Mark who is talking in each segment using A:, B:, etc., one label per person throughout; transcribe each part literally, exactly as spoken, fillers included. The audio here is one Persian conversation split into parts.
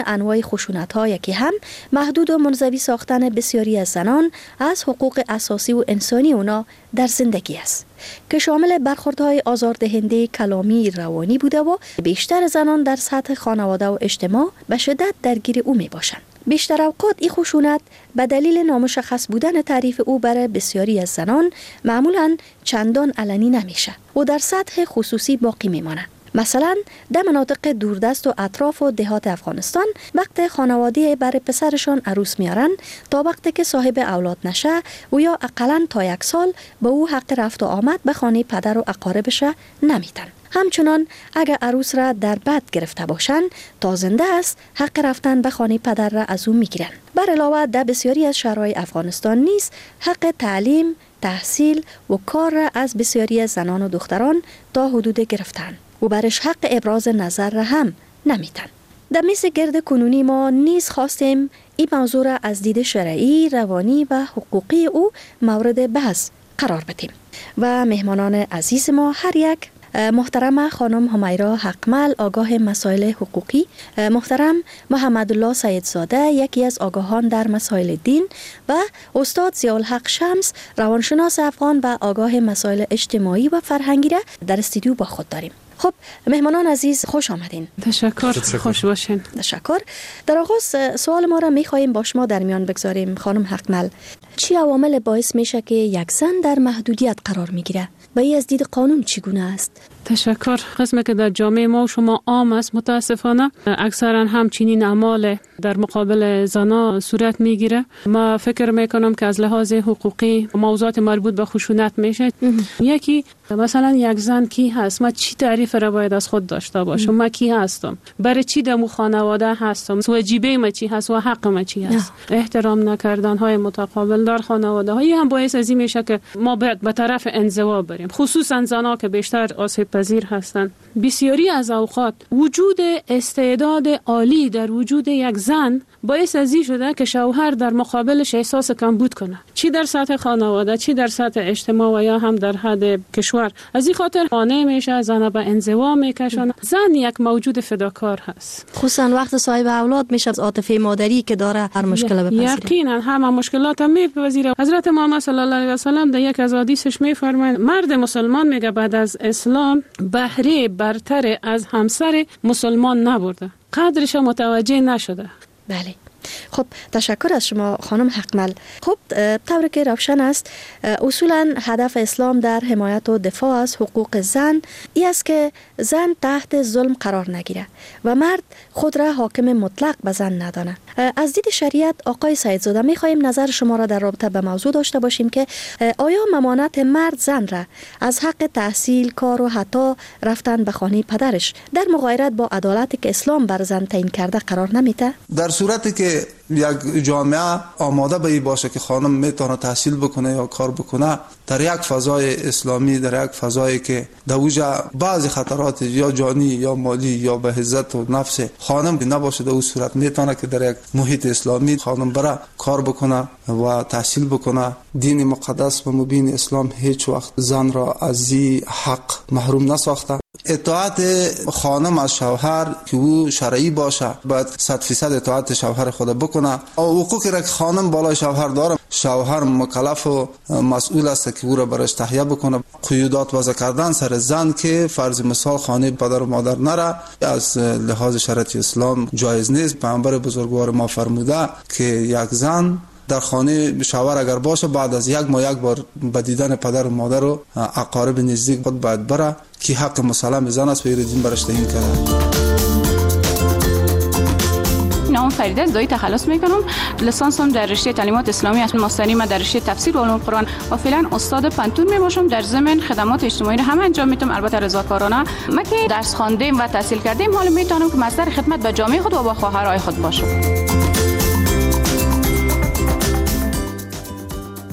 A: انواع خشونت‌ها یکی هم محدود و منزوی ساختن بسیاری از زنان از حقوق اساسی و انسانی اونا در زندگی است که شامل برخوردهای آزاردهنده کلامی روانی بوده و بیشتر زنان در سطح خانواده و اجتماع به شدت درگیر او می باشند. بیشتر اوقات این خشونت به دلیل نامشخص بودن تعریف او برای بسیاری از زنان معمولاً چندان علنی نمیشه و در سطح خصوصی باقی میماند. مثلا در مناطق دوردست و اطراف و دهات افغانستان وقت خانواده برای پسرشان عروس میارن تا وقتی که صاحب اولاد نشه و یا اقلاً تا یک سال به او حق رفت و آمد به خانه پدر و اقاربش نمیتن. همچنان اگر عروس را در بد گرفته باشند تا زنده است حق رفتن به خانه پدر را از او میگیرن. بر علاوه در بسیاری از شهرهای افغانستان نیز حق تعلیم، تحصیل و کار را از بسیاری از زنان و دختران تا حدود گرفتن و برش حق ابراز نظر را هم نمیتن. در میز گرد کنونی ما نیز خواستیم این موضوع را از دید شرعی، روانی و حقوقی او مورد بحث قرار بدیم و مهمانان عزیز ما هر یک محترم خانم همیرا حقمل آگاه مسائل حقوقی، محترم محمد الله سیدزاده یکی از آگاهان در مسائل دین و استاد ضیاءالحق شمس روانشناس افغان و آگاه مسائل اجتماعی و فرهنگی را در استودیو با خود داریم. خب مهمانان عزیز خوش آمدین.
B: تشکر. خوش باشین.
A: تشکر. در آغاز سوال ما را می‌خواهیم با شما در میان بگذاریم خانم حقمل. چی عوامل باعث میشه که یک زن در محدودیت قرار میگیره و این از دید قانون چگونه است؟
B: تشکر. قسمی که در جامعه ما و شما عام است متاسفانه اکثرا همچنین اعمال در مقابل زنا صورت میگیره. ما فکر میکنم که از لحاظ حقوقی موضوعات مربوط به خشونت میشه. یکی مثلا یک زن کی هست، ما چی تعریف را باید از خود داشته باشم، ما کی هستم، برای چی در خانواده هستم، واجبه ما چی هست و حق ما چی هست. احترام نکردن های متقابل در خانواده های هم باعث از این میشه که ما باید به طرف انزوا بریم، خصوصا زنا که بیشتر آسیب پذیر هستند. بسیاری از اوقات وجود استعداد عالی در وجود یک زن باعث از این شده که شوهر در مقابلش احساس کمبود کنه، چی در سطح خانواده، چی در سطح اجتماع و یا هم در حد کشور. از این خاطر مانع میشه، زن به انزوا میکشونه. زن یک موجود فداکار هست،
A: خصوصا وقت صاحب اولاد میشه، عاطفه مادری که داره هر مشکل بپذیره.
B: یقینا همه مشکلات هم میپذیره. حضرت محمد صلی الله علیه و سلم در یک از حدیثش میفرمایند مرد مسلمان میگه بعد از اسلام بهره برتر از همسر مسلمان نبرده، قدرش متوجه نشده.
A: بله. خب تشکر از شما خانم حقمل. خب طوری که روشن است اصولا هدف اسلام در حمایت و دفاع از حقوق زن ای است که زن تحت ظلم قرار نگیره و مرد خود را حاکم مطلق به زن ندانه. از دید شریعت آقای سیدزاده می‌خواهیم نظر شما را در رابطه به موضوع داشته باشیم که آیا ممانعت مرد زن را از حق تحصیل، کار و حتی رفتن به خانه پدرش در مغایرت با عدالتی که اسلام بر زن تعیین کرده قرار نمیده؟
C: در صورتی که یک جامعه آماده به این باشه که خانم میتونه تحصیل بکنه یا کار بکنه در یک فضای اسلامی، در یک فضایی که در اوجا بعضی خطرات یا جانی یا مالی یا به عزت و نفس خانم نباشه، در اون صورت میتونه که در یک محیط اسلامی خانم برای کار بکنه و تحصیل بکنه. دین مقدس و مبین اسلام هیچ وقت زن را از این حق محروم نساخته. اطاعت خانم از شوهر که او شرعی باشه باید صد فیصد اطاعت شوهر خود بکنه. او حقوقی را که خانم بالای شوهر داره شوهر مکلف و مسئول است که او را برش تهیه بکنه. قیودات وضع کردن سر زن که فرض مثال خانه پدر و مادر نره از لحاظ شرعی اسلام جایز نیست. پیامبر بزرگوار ما فرموده که یک زن در خانه شوهر اگر باشه بعد از یک ماه یک بار به دیدن پدر و مادر و اقارب نزدیک خود باید بره که حق مسلم زن است و ایرادین برش تعیین کرده.
D: نام فریده از دایی تخلص میکنم. لیسانسم در رشته تعلیمات اسلامی است، ماستری ما در رشته تفسیر و علوم قرآن و فعلا استاد پنتون میباشم. در ضمن خدمات اجتماعی رو هم انجام میدم، البته رضاکارانه. ما که درس خواندیم و تحصیل کردیم حالا میتونم که مصدر خدمت به جامعه خود و با خواهرای خود باشم.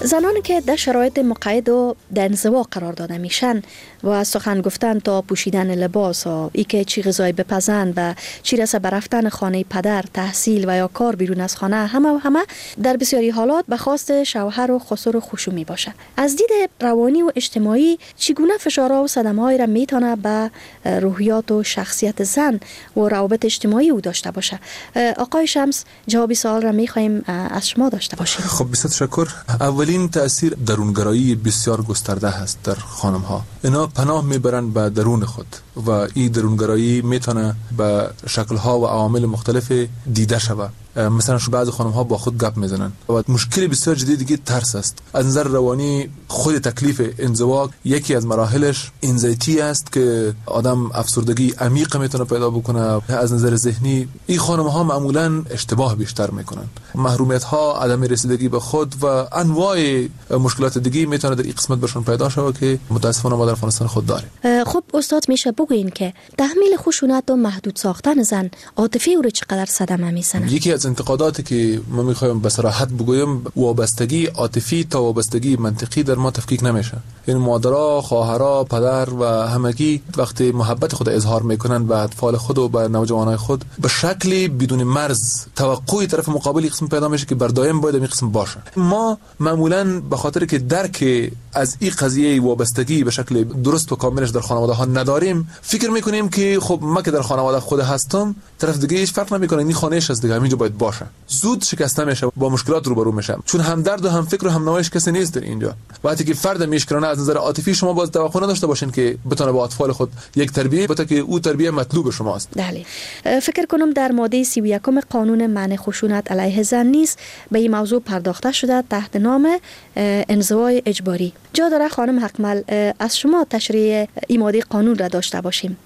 A: زنانی که در شرایط مقید و در انزوا قرار داده میشن و از سخن گفتن تا پوشیدن لباس و ای که چی غذای بپزند و چی رسه برفتن خانه پدر، تحصیل و یا کار بیرون از خانه، همه و همه در بسیاری حالات به خواست شوهر و خسر و خشوع می باشه. از دید روانی و اجتماعی چگونه فشارها و صدمه‌هایی را میتونه به روحیات و شخصیت زن و روابط اجتماعی او داشته باشه؟ آقای شمس، جواب سوال را میخوایم از شما داشته باشیم.
E: خب بسیار تشکر. اولین تأثیر درونگرایی بسیار گسترده هست در خانم ها. اینا پناه میبرند به درون خود و این درونگرایی میتونه به شکل ها و عوامل مختلف دیده شود. مثلا شو بعضی خانم ها با خود گپ میزنن و مشکل بسیار جدی دیگه ترس است. از نظر روانی خود تکلیف انزوا یکی از مراحلش انزایتی است که آدم افسردگی عمیق میتونه پیدا بکنه. از نظر ذهنی این خانم ها معمولا اشتباه بیشتر میکنن. محرومیت ها، عدم رسیدگی به خود و انواع مشکلات دیگه میتونه در این قسمت برشون پیدا شود که متاسفانه ما در افغانستان خود داریم.
A: خب استاد، میشه بگوین که تحمیل خشونت و محدود ساختن زن عاطفی او رو چقدر صدمه میزنه؟
E: یکی از انتقاداتی که ما میخوایم به صراحت بگویم، وابستگی عاطفی تا وابستگی منطقی در ما تفکیک نمیشه. این مادرها، خواهرها، پدر و همگی وقتی محبت خود اظهار میکنن به اطفال خود و به نوجوانای خود، به شکلی بدون مرز توقعی طرف مقابل قسم پیدا میشه که بر دائم باید این قسم باشه. ما معمولا به خاطر که درک از این قضیه وابستگی به شکل درست و کاملش در خانواده ها نداریم، فکر میکنیم که خب ما که در خانواده خود هستم، طرف دیگه هیچ فرق نمیکنه، این خانهش از دیگه همینجا باید باشه. زود شکسته میشه، با مشکلات روبرو میشه، چون همدرد و هم فکر و هم نوایش کسی نیست در اینجا. وقتی که فرد میشکرانه از نظر عاطفی شما باز توقع نداشته باشین که بتونه با اطفال خود یک تربیت بده که او تربیت مطلوب شماست.
A: بله، فکر کنم در ماده سی و یکم قانون منع خشونت علیه زن نیز به این موضوع پرداخته شده تحت نام انزوای اجباری. جا داره خانم حقمل از شما تشریح این ماده قانون را داشته باشیم.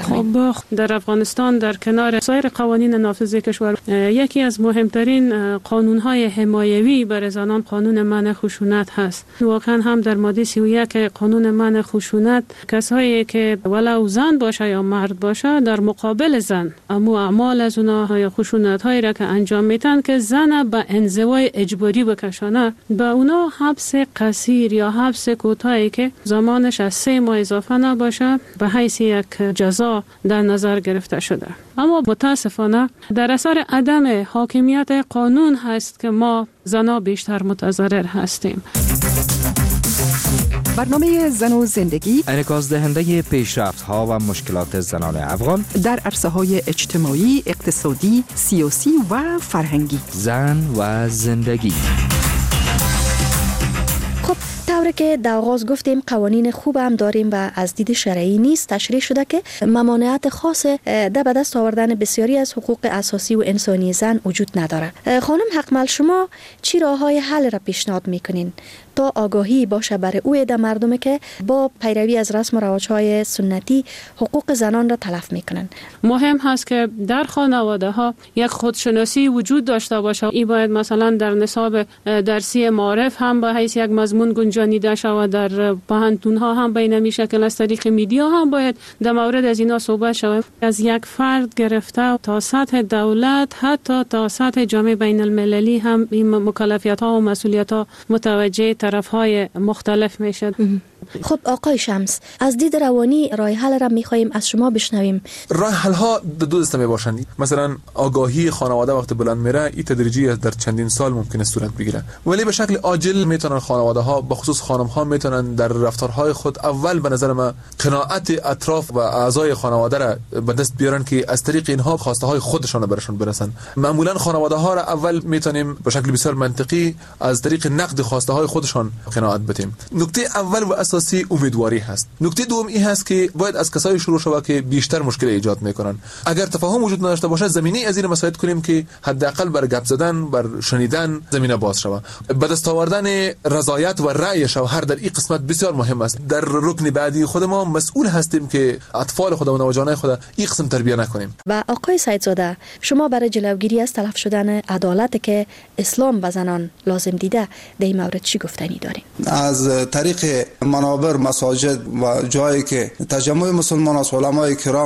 B: خب در افغانستان در کنار سایر قوانین نافذ کشور یکی از مهمترین قانون‌های حمایوی برای زنان قانون منع خشونت هست. واقعا هم در ماده سی و یک قانون منع خشونت کسایی که ولو زن باشه یا مرد باشه در مقابل زن اما اعمال از اونها یا خشونت‌هایی را که انجام میدن که زن به انزوای اجباری بکشانه، به اونا حبس قصیر یا حبس کوتاهی که زمانش از سه ماه اضافه نباشه به حیث یک جزا در نظر گرفته شده. اما متاسفانه در اثر عدم حاکمیت قانون هست که ما زنا بیشتر متضرر هستیم.
F: برنامه زن و زندگی
G: انعکاس دهنده پیشرفت ها و مشکلات زنان افغان
F: در عرصه های اجتماعی، اقتصادی، سیاسی و فرهنگی.
G: زن و زندگی.
A: طوری که در آغاز گفتیم قوانین خوب هم داریم و از دید شرعی نیست تشریح شده که ممانعت خاص در به دست آوردن بسیاری از حقوق اساسی و انسانی زن وجود نداره. خانم حقمل، شما چی راههای حل را پیشنهاد میکنین تا آگاهی باشه برای او عده مردمی که با پیروی از رسم و رواج‌های سنتی حقوق زنان را تلف میکنن؟
B: مهم هست که در خانواده ها یک خودشناسی وجود داشته باشه. این باید مثلا در نصاب درسی معارف هم به حیث یک مضمون گنجانیده شود، در پوهنتون ها هم به این شکل از طریق میدیا هم باید در مورد از اینا صحبت شود. از یک فرد گرفته تا سطح دولت حتی تا سطح جامعه بین المللی هم این مکلفیت ها و مسئولیت ها متوجه طرف های مختلف میشد.
A: خب آقای شمس، از دید روانی راه حل را میخوایم از شما بشنویم.
E: راه حل ها دو دسته می باشند. مثلا آگاهی خانواده وقت بلند میره، این تدریجی در چندین سال ممکنه صورت بگیره، ولی به شکل عاجل میتونن خانواده ها به خصوص خانم ها میتونن در رفتارهای خود اول به نظر من قناعت اطراف و اعضای خانواده را به دست بیارن که از طریق اینها خواسته های خودشان برشون برسن. معمولا خانواده ها را اول میتونیم به شکل بسیار منطقی از طریق نقد خواسته های خودشان قناعت بدیم. نکته اول و اساسی امیدواری هست. نکته دوم این هست که باید از کسایی شروع شود که بیشتر مشکل ایجاد میکنن. اگر تفاهم وجود نداشته باشه زمینه از این مسائل کنیم که حداقل بر گپ زدن، بر شنیدن زمینه باز شود. به دست آوردن رضایت و رأی شوهر در این قسمت بسیار مهم است. در رکن بعدی خود ما مسئول هستیم که اطفال خود و نوجوانان خود این قسم تربیت نکنیم.
A: و آقای سیدزاده، شما برای جلوگیری از تلف شدن عدالت که اسلام به زنان لازم دیده در این مورد چی گفتنی دارین؟
C: از طریق منابر، مساجد و جایی که تجمع مسلمان از علمای کرام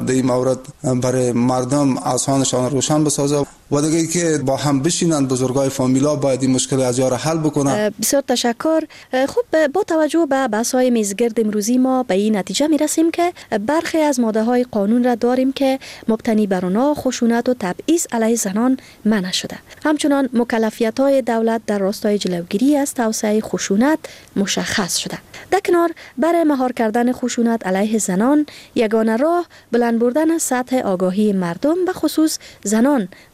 C: در این مورد برای مردم اذهانشان روشن بسازه و دیگه که با هم بشینند بزرگای فامیلا باید این مشکل از جا حل بکنه.
A: بسیار تشکر. خب با توجه به بحث‌های میزگرد امروزی ما به این نتیجه میرسیم که برخی از ماده‌های قانون را داریم که مبتنی بر آنها خشونت و تبعیض علیه زنان منع شده. همچنان مکلفیت‌های دولت در راستای جلوگیری از توسعه خشونت مشخص شده. در کنار برای مهار کردن خشونت علیه زنان یگانه راه بلند بردن سطح آگاهی مردم به خصوص زنان